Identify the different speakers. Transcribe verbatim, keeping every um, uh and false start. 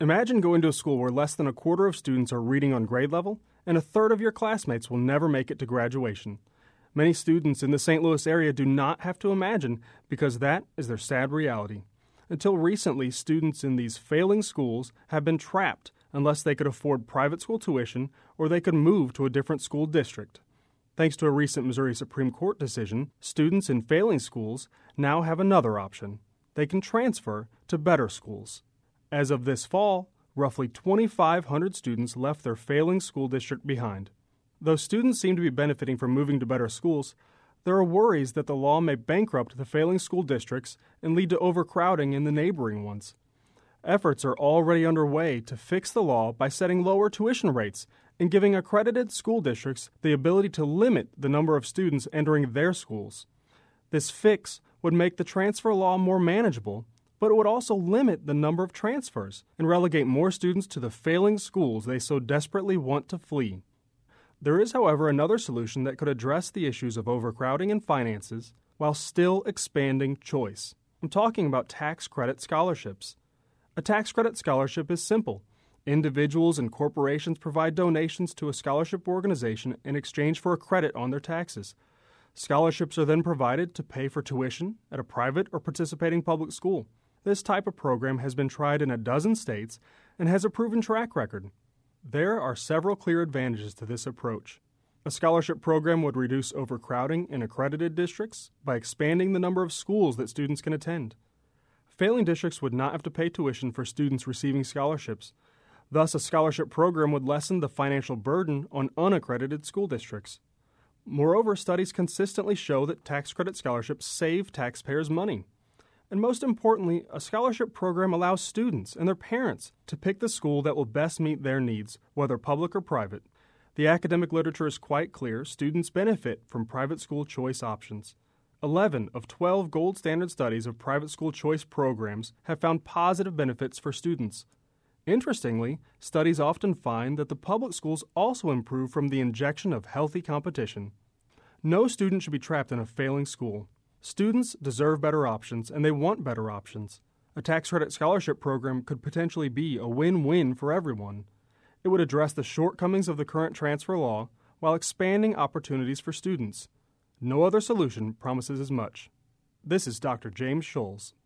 Speaker 1: Imagine going to a school where less than a quarter of students are reading on grade level, and a third of your classmates will never make it to graduation. Many students in the Saint Louis area do not have to imagine because that is their sad reality. Until recently, students in these failing schools have been trapped unless they could afford private school tuition or they could move to a different school district. Thanks to a recent Missouri Supreme Court decision, students in failing schools now have another option. They can transfer to better schools. As of this fall, roughly twenty-five hundred students left their failing school district behind. Though students seem to be benefiting from moving to better schools, there are worries that the law may bankrupt the failing school districts and lead to overcrowding in the neighboring ones. Efforts are already underway to fix the law by setting lower tuition rates and giving accredited school districts the ability to limit the number of students entering their schools. This fix would make the transfer law more manageable, but it would also limit the number of transfers and relegate more students to the failing schools they so desperately want to flee. There is, however, another solution that could address the issues of overcrowding and finances while still expanding choice. I'm talking about tax credit scholarships. A tax credit scholarship is simple. Individuals and corporations provide donations to a scholarship organization in exchange for a credit on their taxes. Scholarships are then provided to pay for tuition at a private or participating public school. This type of program has been tried in a dozen states and has a proven track record. There are several clear advantages to this approach. A scholarship program would reduce overcrowding in accredited districts by expanding the number of schools that students can attend. Failing districts would not have to pay tuition for students receiving scholarships. Thus, a scholarship program would lessen the financial burden on unaccredited school districts. Moreover, studies consistently show that tax credit scholarships save taxpayers money. And most importantly, a scholarship program allows students and their parents to pick the school that will best meet their needs, whether public or private. The academic literature is quite clear. Students benefit from private school choice options. Eleven of twelve gold standard studies of private school choice programs have found positive benefits for students. Interestingly, studies often find that the public schools also improve from the injection of healthy competition. No student should be trapped in a failing school. Students deserve better options, and they want better options. A tax credit scholarship program could potentially be a win-win for everyone. It would address the shortcomings of the current transfer law while expanding opportunities for students. No other solution promises as much. This is Doctor James Scholes.